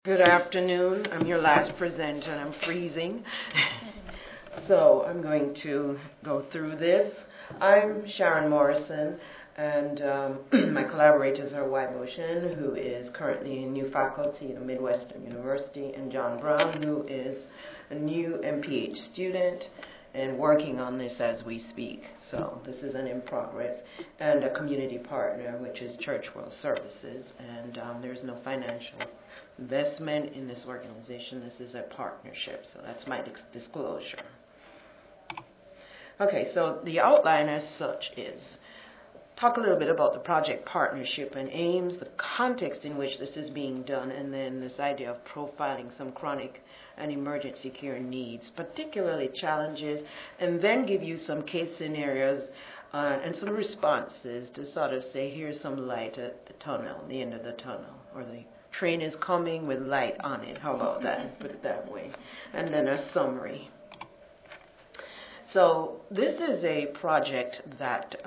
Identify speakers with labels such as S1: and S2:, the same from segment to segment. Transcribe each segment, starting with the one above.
S1: Good afternoon. I'm your last presenter and I'm freezing. So I'm going to go through this. I'm Sharon Morrison, and my collaborators are Wai Boshin, who is currently a new faculty at Midwestern University, and John Brown, who is a new MPH student and working on this as we speak. So this is an in progress, and a community partner, which is Church World Services, and there's no financial investment in this organization. This is a partnership, so that's my disclosure. Okay, so the outline as such is talk a little bit about the project partnership and aims, the context in which this is being done, and then this idea of profiling some chronic and emergency care needs, particularly challenges, and then give you some case scenarios and some responses to sort of say, here's some light at the tunnel, the end of the tunnel, or the train is coming with light on it. How about that? Put it that way. And then a summary. So this is a project that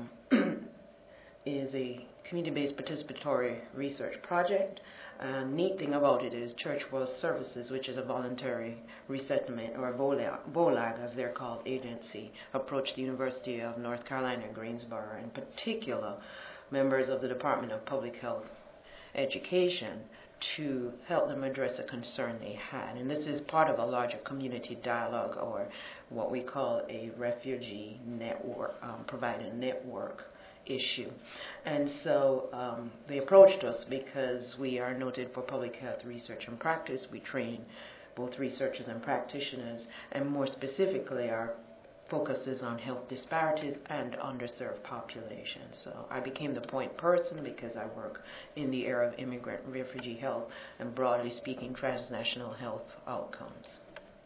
S1: is a community-based participatory research project. Neat thing about it is Church World Services, which is a voluntary resettlement, or VOLAG as they're called, agency, approached the University of North Carolina, Greensboro, in particular members of the Department of Public Health Education, to help them address a concern they had. And this is part of a larger community dialogue, or what we call a refugee network, provider network issue. And so they approached us because we are noted for public health research and practice. We train both researchers and practitioners, and more specifically our focuses on health disparities and underserved populations. So I became the point person because I work in the area of immigrant refugee health and, broadly speaking, transnational health outcomes.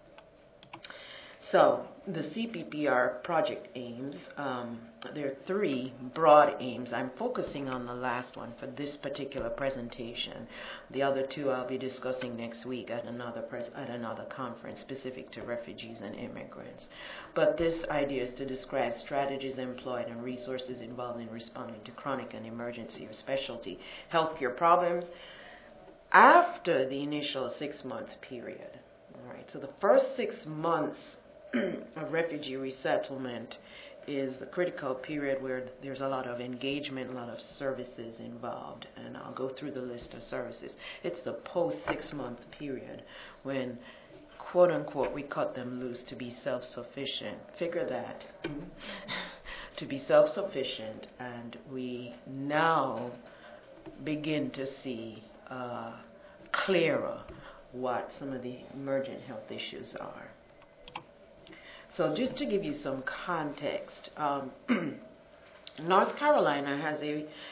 S1: So the CPPR project aims, there are three broad aims. I'm focusing on the last one for this particular presentation. The other two I'll be discussing next week at another conference specific to refugees and immigrants. But this idea is to describe strategies employed and resources involved in responding to chronic and emergency or specialty healthcare problems after the initial 6-month period. All right, so the first 6 months of refugee resettlement is the critical period where there's a lot of engagement, a lot of services involved, and I'll go through the list of services. It's the post 6-month period when, quote unquote, we cut them loose to be self-sufficient. Figure that. To be self-sufficient, and we now begin to see clearer what some of the emergent health issues are. So just to give you some context, North Carolina has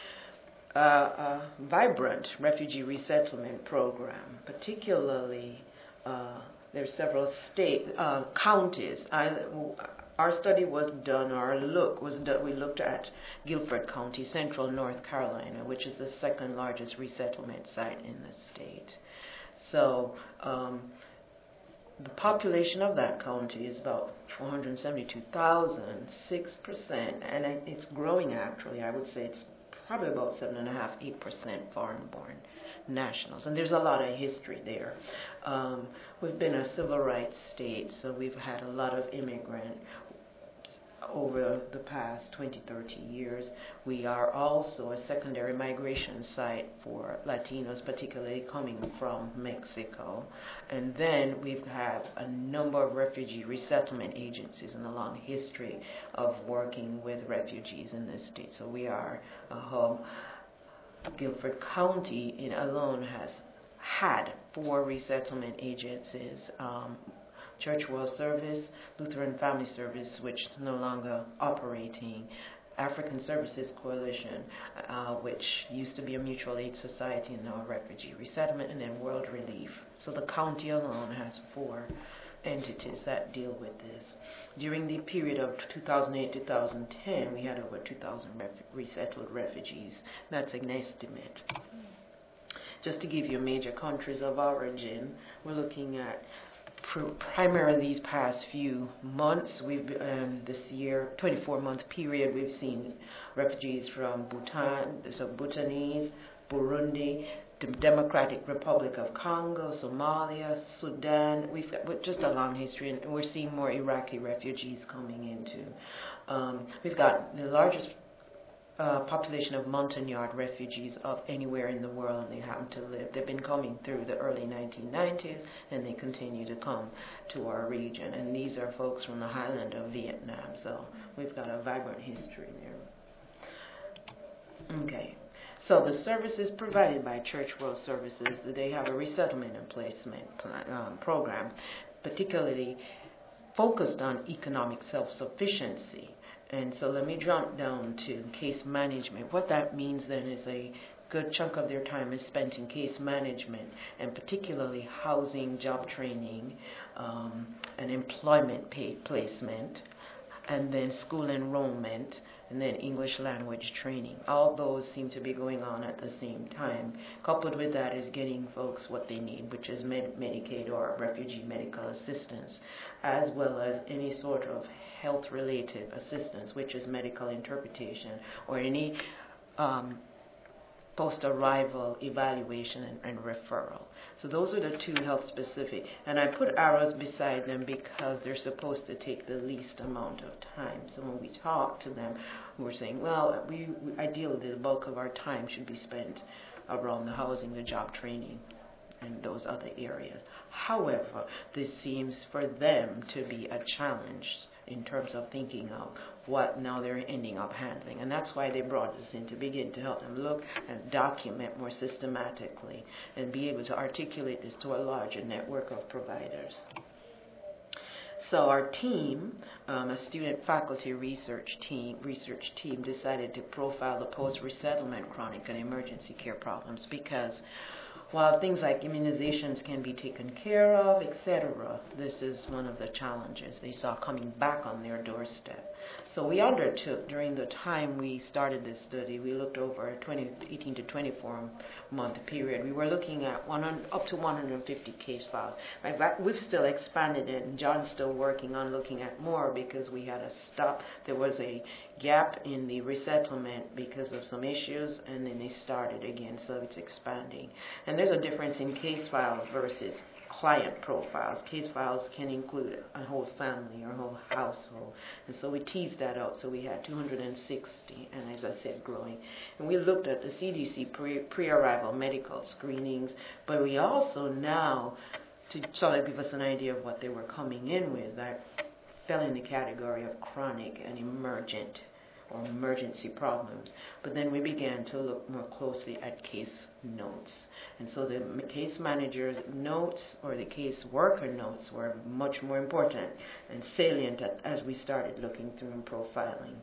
S1: a vibrant refugee resettlement program. Particularly, there's several counties. Our study was done, we looked at Guilford County, central North Carolina, which is the second largest resettlement site in the state. So the population of that county is about 472,000, 6%, and it's growing actually. I would say it's probably about 7.5%, 8% foreign-born nationals, and there's a lot of history there. We've been a civil rights state, so we've had a lot of immigrants over the past 20, 30 years. We are also a secondary migration site for Latinos, particularly coming from Mexico. And then we've had a number of refugee resettlement agencies and a long history of working with refugees in this state. So we are a hub. Guilford County alone has had 4 resettlement agencies. Church World Service, Lutheran Family Service, which is no longer operating, African Services Coalition, which used to be a mutual aid society and now a refugee resettlement, and then World Relief. So the county alone has 4 entities that deal with this. During the period of 2008-2010, we had over 2,000 resettled refugees. That's an estimate. Just to give you major countries of origin, we're looking at primarily these past few months. We've this year, 24-month period, we've seen refugees from Bhutan, so Bhutanese, Burundi, the Democratic Republic of Congo, Somalia, Sudan. We've got just a long history, and we're seeing more Iraqi refugees coming into. We've got the largest population of Montagnard refugees of anywhere in the world, and they happen to live. They've been coming through the early 1990s, and they continue to come to our region. And these are folks from the highland of Vietnam, so we've got a vibrant history there. Okay. So the services provided by Church World Services, they have a resettlement and placement program, particularly focused on economic self-sufficiency. And so let me jump down to case management. What that means then is a good chunk of their time is spent in case management, and particularly housing, job training, and employment placement, and then school enrollment, and then English language training. All those seem to be going on at the same time. Coupled with that is getting folks what they need, which is Medicaid or refugee medical assistance, as well as any sort of health-related assistance, which is medical interpretation, or any post-arrival evaluation and referral. So those are the two health-specific. And I put arrows beside them because they're supposed to take the least amount of time. So when we talk to them, we're saying, well, we ideally the bulk of our time should be spent around the housing, the job training, and those other areas. However, this seems for them to be a challenge in terms of thinking of what now they're ending up handling. And that's why they brought us in, to begin to help them look and document more systematically and be able to articulate this to a larger network of providers. So our team, a student faculty research team, decided to profile the post-resettlement chronic and emergency care problems, because while things like immunizations can be taken care of, etc., this is one of the challenges they saw coming back on their doorstep. So we undertook, during the time we started this study, we looked over a 18 to 24 month period. We were looking at up to 150 case files. We've still expanded it, and John's still working on looking at more because we had to stop. There was a gap in the resettlement because of some issues, and then they started again, so it's expanding. And there's a difference in case files versus client profiles. Case files can include a whole family or a whole household, and so we teased that out. So we had 260, and as I said, growing. And we looked at the CDC pre-arrival medical screenings, but we also now, to sort of give us an idea of what they were coming in with, that fell in the category of chronic and emergent or emergency problems. But then we began to look more closely at case notes. And so the case manager's notes or the case worker notes were much more important and salient as we started looking through and profiling.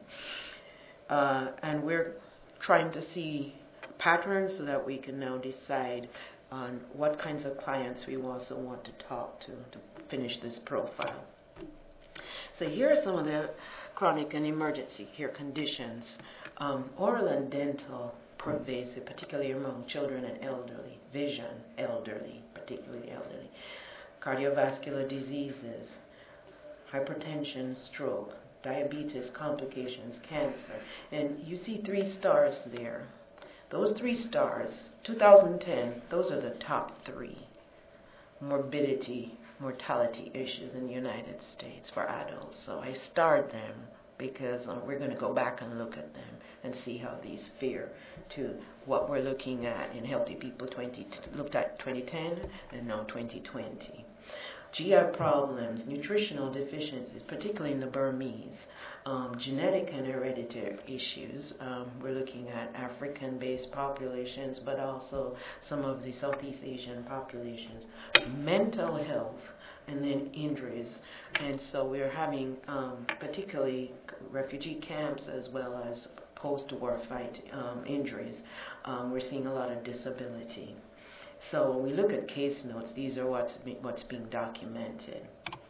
S1: And we're trying to see patterns so that we can now decide on what kinds of clients we also want to talk to finish this profile. So here are some of the chronic and emergency care conditions. Oral and dental, pervasive, particularly among children and elderly. Vision, elderly, particularly elderly. Cardiovascular diseases, hypertension, stroke, diabetes, complications, cancer. And you see 3 stars there. Those 3 stars, 2010, those are the top 3 morbidity, mortality issues in the United States for adults. So I starred them because we're going to go back and look at them and see how these fare to what we're looking at in Healthy People looked at 2010 and now 2020. GI problems, nutritional deficiencies, particularly in the Burmese, genetic and hereditary issues. We're looking at African-based populations, but also some of the Southeast Asian populations. Mental health, and then injuries. And so we're having particularly refugee camps as well as post-war fight injuries. We're seeing a lot of disability. So when we look at case notes, these are what's being documented.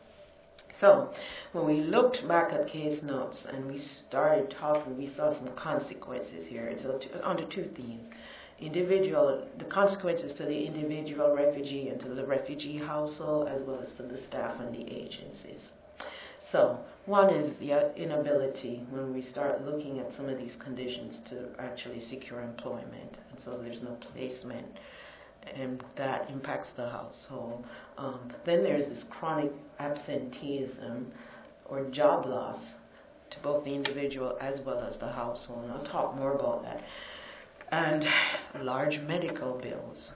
S1: So when we looked back at case notes and we started talking, we saw some consequences here. It's under 2 themes. The consequences to the individual refugee and to the refugee household, as well as to the staff and the agencies. So one is the inability when we start looking at some of these conditions to actually secure employment, and so there's no placement, and that impacts the household. Then there's this chronic absenteeism or job loss to both the individual as well as the household, and I'll talk more about that. And large medical bills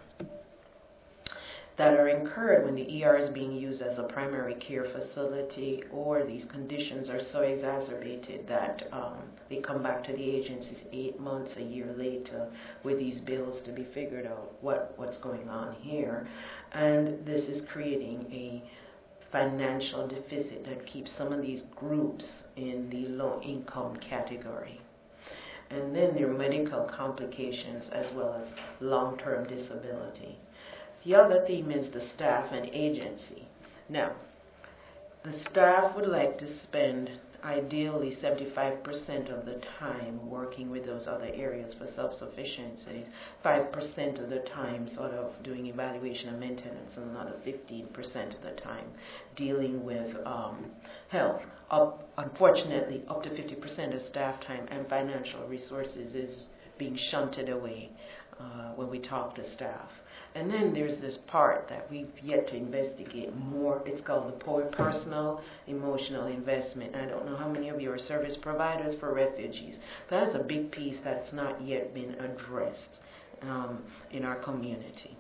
S1: that are incurred when the ER is being used as a primary care facility, or these conditions are so exacerbated that they come back to the agencies 8 months, a year later with these bills to be figured out what's going on here. And this is creating a financial deficit that keeps some of these groups in the low income category. And then there are medical complications as well as long-term disability. The other theme is the staff and agency. Now, the staff would like to spend ideally 75% of the time working with those other areas for self-sufficiency, 5% of the time sort of doing evaluation and maintenance, and another 15% of the time dealing with health. Unfortunately, up to 50% of staff time and financial resources is being shunted away when we talk to staff. And then there's this part that we've yet to investigate more. It's called the personal emotional investment. I don't know how many of you are service providers for refugees. That's a big piece that's not yet been addressed in our community.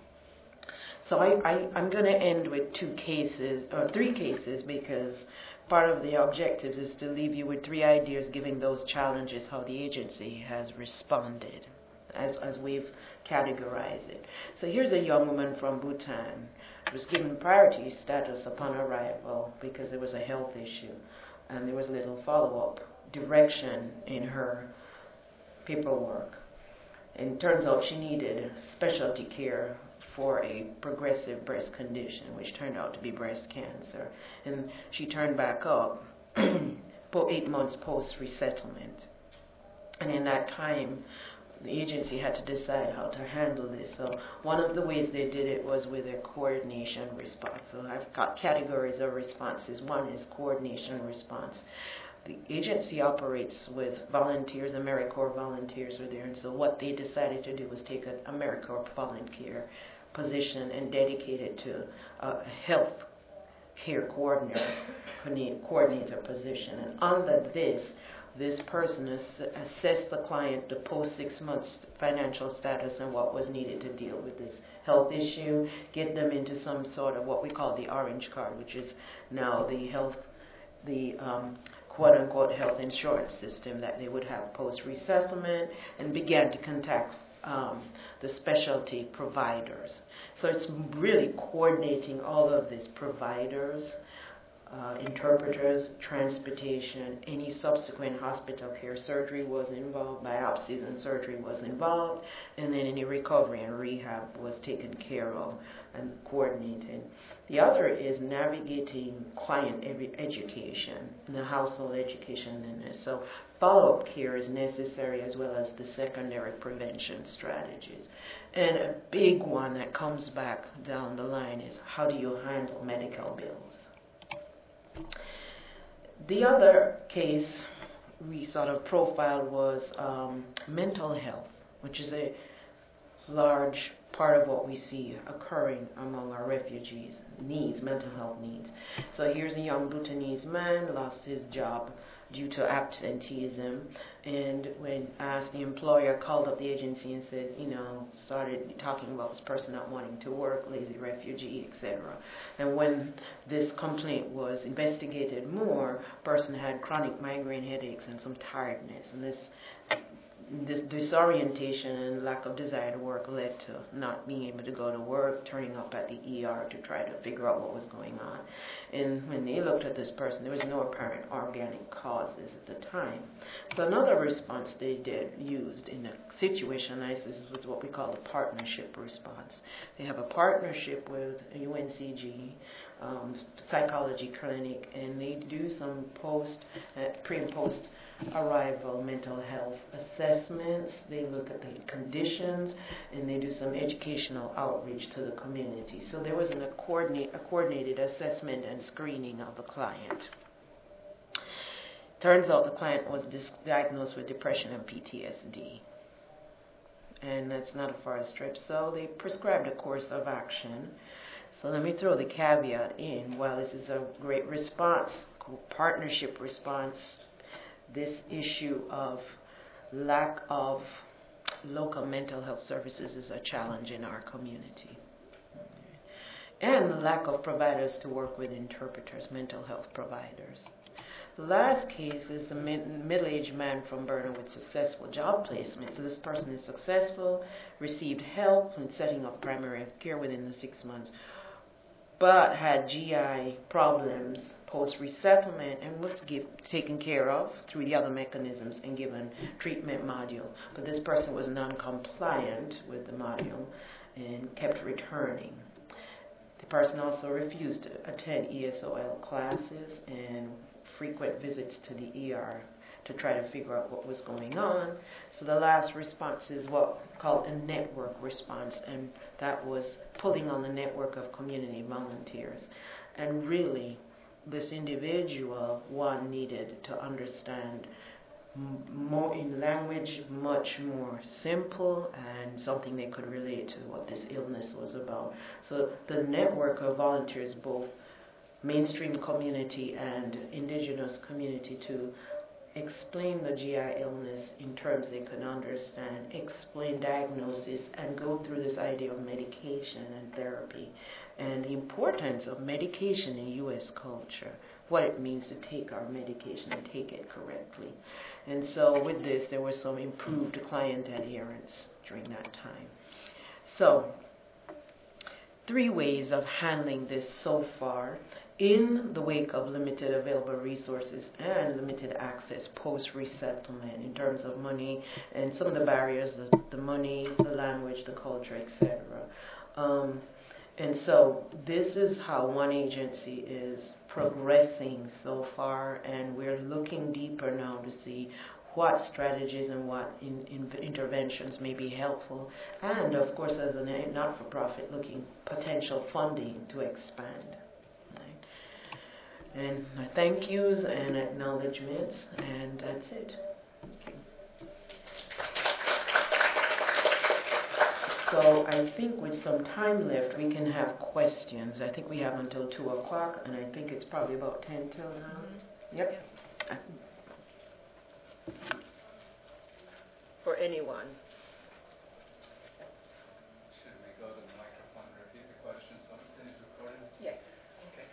S1: So I'm going to end with three cases, because part of the objectives is to leave you with 3 ideas giving those challenges how the agency has responded as we've categorized it. So here's a young woman from Bhutan who was given priority status upon arrival because there was a health issue, and there was little follow-up direction in her paperwork. And it turns out she needed specialty care for a progressive breast condition, which turned out to be breast cancer. And she turned back up 8 months post-resettlement. And in that time, the agency had to decide how to handle this. So one of the ways they did it was with a coordination response. So I've got categories of responses. One is coordination response. The agency operates with volunteers. AmeriCorps volunteers were there, and so what they decided to do was take an AmeriCorps volunteer position and dedicate it to a health care coordinator position. And under this person assessed the client, the post 6 months financial status and what was needed to deal with this health issue, get them into some sort of what we call the orange card, which is now the quote-unquote health insurance system that they would have post-resettlement, and began to contact the specialty providers. So it's really coordinating all of these providers, interpreters, transportation, any subsequent hospital care. Surgery was involved, biopsies and surgery was involved, and then any recovery and rehab was taken care of and coordinated. The other is navigating client education, the household education in this. So follow-up care is necessary, as well as the secondary prevention strategies. And a big one that comes back down the line is, how do you handle medical bills? The other case we sort of profiled was mental health, which is a large part of what we see occurring among our refugees' needs, mental health needs. So here's a young Bhutanese man, lost his job due to absenteeism, and when asked, the employer called up the agency and said, started talking about this person not wanting to work, lazy refugee, etc. And when this complaint was investigated more, person had chronic migraine headaches and some tiredness, and this disorientation and lack of desire to work led to not being able to go to work, turning up at the ER to try to figure out what was going on. And when they looked at this person, there was no apparent organic causes at the time. So another response they used in a situation like this was what we call a partnership response. They have a partnership with a UNCG psychology clinic, and they do some pre and post arrival mental health assessments. They look at the conditions, and they do some educational outreach to the community. So there was a coordinated assessment and screening of the client. Turns out the client was diagnosed with depression and PTSD. And that's not a far stretch, so they prescribed a course of action. So let me throw the caveat in. While this is a great response, partnership response, this issue of lack of local mental health services is a challenge in our community. And the lack of providers to work with interpreters, mental health providers. The last case is the middle-aged man from Burner with successful job placement. So this person is successful, received help in setting up primary care within the 6 months, but had GI problems post-resettlement and was taken care of through the other mechanisms and given treatment module. But this person was non-compliant with the module and kept returning. The person also refused to attend ESOL classes and frequent visits to the ER to try to figure out what was going on. So the last response is what called a network response, and that was pulling on the network of community volunteers. And really, this individual, one, needed to understand more in language much more simple and something they could relate to what this illness was about. So the network of volunteers, both mainstream community and indigenous community, to explain the GI illness in terms they can understand, explain diagnosis, and go through this idea of medication and therapy and the importance of medication in U.S. culture, what it means to take our medication and take it correctly. And so with this, there was some improved client adherence during that time. So 3 ways of handling this so far in the wake of limited available resources and limited access post-resettlement in terms of money and some of the barriers, the money, the language, the culture, etc. And so this is how one agency is progressing so far, and we're looking deeper now to see what strategies and what interventions may be helpful, and of course as a not-for-profit looking potential funding to expand. Right? And my thank yous and acknowledgements, and that's it. Thank you. So I think with some time left, we can have questions. I think we have until 2 o'clock, and I think it's probably about 10 till now. Yep. For anyone.
S2: Should we go to the microphone and repeat the question so it is recorded?
S1: Yes. Okay.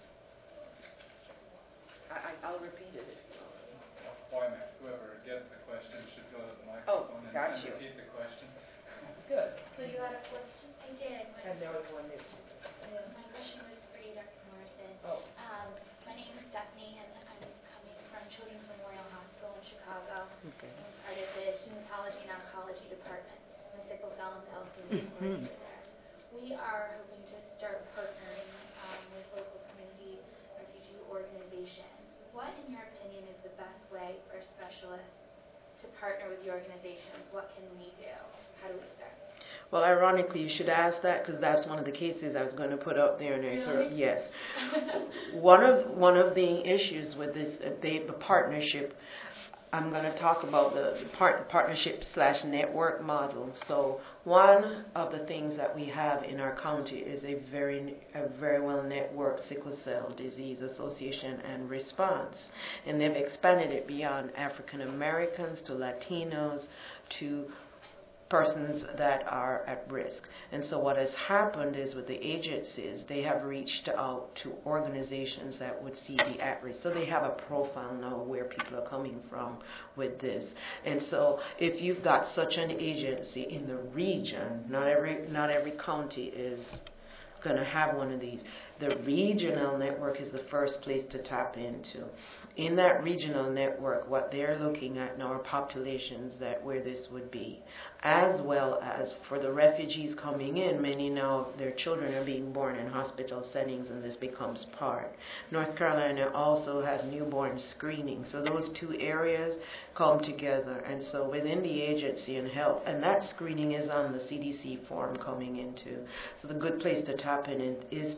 S1: I'll repeat it.
S2: Appointment. Whoever gets the question should go to the microphone and repeat the question.
S1: Good.
S3: So you had a question?
S4: I did.
S1: And there was one new.
S4: My question was for you, Dr. Morrison.
S1: Oh.
S4: My name is Stephanie, and I'm coming from Children's Memorial Hospital in Chicago.
S1: Okay.
S4: I'm part of the Hematology and Oncology Department. My sickle cell and thalassemia coordinator there. We are hoping to start partnering with local community refugee organizations. What, in your opinion, is the best way for specialists to partner with the organizations? What can we do? How do we start?
S1: Well, ironically, you should ask that because that's one of the cases I was going to put up there. And
S4: Really?
S1: Yes. One of the issues with this, the partnership, I'm going to talk about the partnership/network model. So one of the things that we have in our county is a very well networked sickle cell disease association and response, and they've expanded it beyond African Americans to Latinos to persons that are at risk. And so what has happened is with the agencies, they have reached out to organizations that would see the at-risk. So they have a profile now where people are coming from with this. And so if you've got such an agency in the region, not every county is going to have one of these. The regional network is the first place to tap into. In that regional network, what they're looking at now are populations that where this would be, as well as for the refugees coming in. Many now their children are being born in hospital settings, and this becomes part. North Carolina also has newborn screening, so those 2 areas come together. And so within the agency and health, and that screening is on the CDC form coming into. So the good place to tap in is to that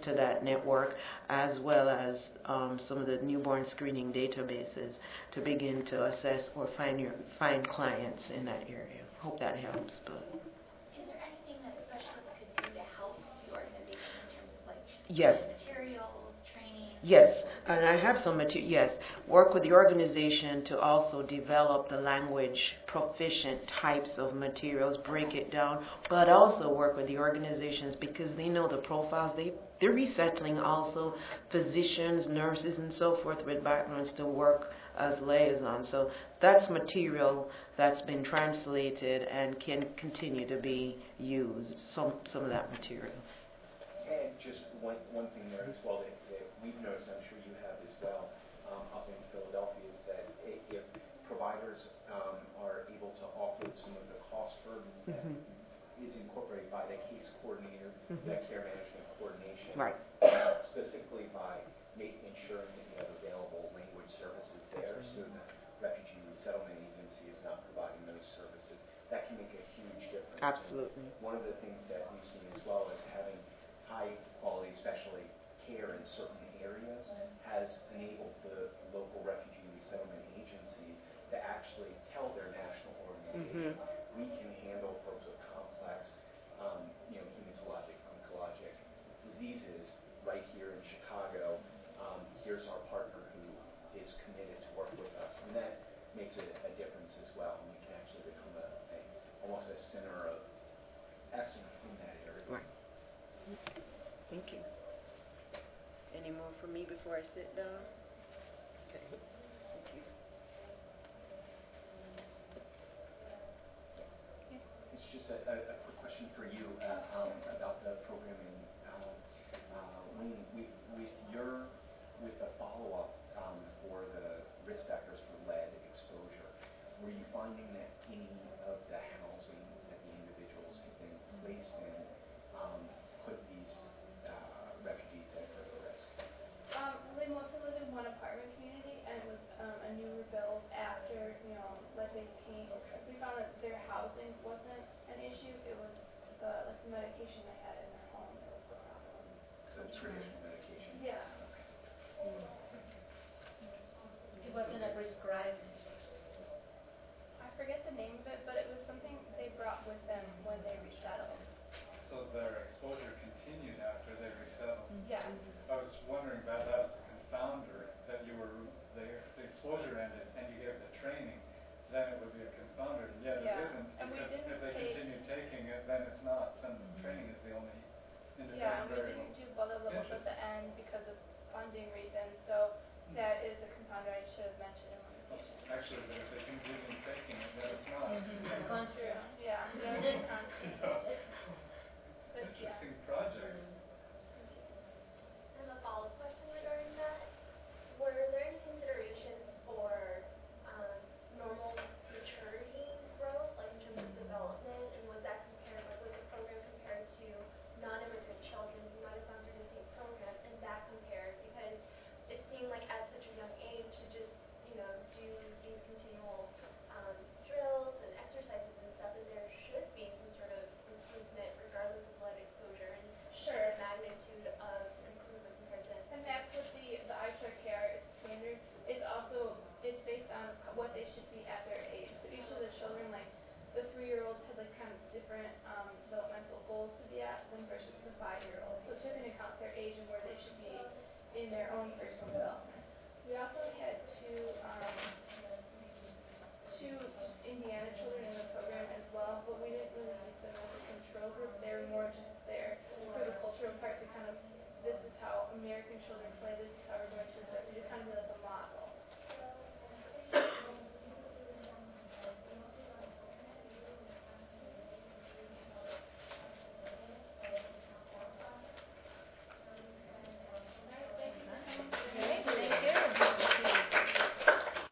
S1: network, as well as some of the newborn screening databases to begin to assess or find clients in that area. Hope that helps. But
S4: is there anything that specialists could do to help the organization in terms of like
S1: yes.
S4: materials, training?
S1: Yes, and I have some material. Yes, work with the organization to also develop the language proficient types of materials, break it down, but also work with the organizations because they know the profiles. They're resettling also physicians, nurses, and so forth with backgrounds to work as liaisons. So that's material that's been translated and can continue to be used. Some of that material.
S3: And just one thing there as well that we've noticed, I'm sure you have as well, up in Philadelphia, is that if providers are able to offload some of the cost burden that is incorporated by the case coordinator, that care management coordination,
S1: right.
S3: Specifically by ensuring that you have available language services there, so the Refugee Resettlement Agency is not providing those services, that can make a huge difference.
S1: Absolutely.
S3: And one of the things that we've seen as well is having high quality, especially care in certain areas, has enabled the local refugee resettlement agencies to actually tell their national organization, we can handle folks with complex, hematologic, oncologic diseases right here in Chicago. Here's our partner who is committed to work with us, and that makes a difference as well. And we can actually become almost a center of excellence in that area.
S1: Right. Thank you. Any more for me before I sit down? Okay. Thank you.
S3: It's just a quick question for you about the program and with the follow-up for the risk factors for lead exposure, were you finding that any of the housing that the individuals have been placed in put these refugees at further risk?
S5: They mostly live in one apartment community, and it was a new rebuild after, lead-based paint.
S3: Okay.
S5: We found that their housing wasn't an issue. It was the medication they had in their home that was the problem.
S3: The traditional medication?
S5: Yeah.
S4: It wasn't a prescribed.
S5: I forget the name of it, but it was something they brought with them when they resettled.
S2: So their exposure continued after they resettled?
S5: Yeah.
S2: I was wondering about that as a confounder, that the exposure ended and you gave the training, then it would be a confounder, and yet it isn't,
S5: And
S2: because if they continue taking it, then it's not, since training is the only independent
S5: Yeah, and we
S2: variable.
S5: didn't do other levels at the end because of funding reasons, so that is a confounder I should have mentioned in limitation.
S2: Actually, but if they continue taking it, then it's not.
S5: True. Yeah, that is a constant.
S2: Interesting project.
S6: And a follow-up question regarding that. Were there any considerations for normal maturity growth, like in terms of development, and was that compared, was the program compared to non-immigrant children who might have gone through the same program, and that compared? Because it seemed like at such a young age to just, do these continual drills and exercises and stuff, that there should be some sort of improvement regardless of blood exposure and the magnitude of improvement compared to.
S5: And that's what the ICARE care standard is also, it's based on what they should be at their age. So each of the children, like the 3-year-olds had like kind of different developmental goals to be at than versus the 5-year-olds. So it took into account their age and where they should be in their own personal development. We also had two just Indiana children in the program as well, but we didn't really use them as a control group. They were more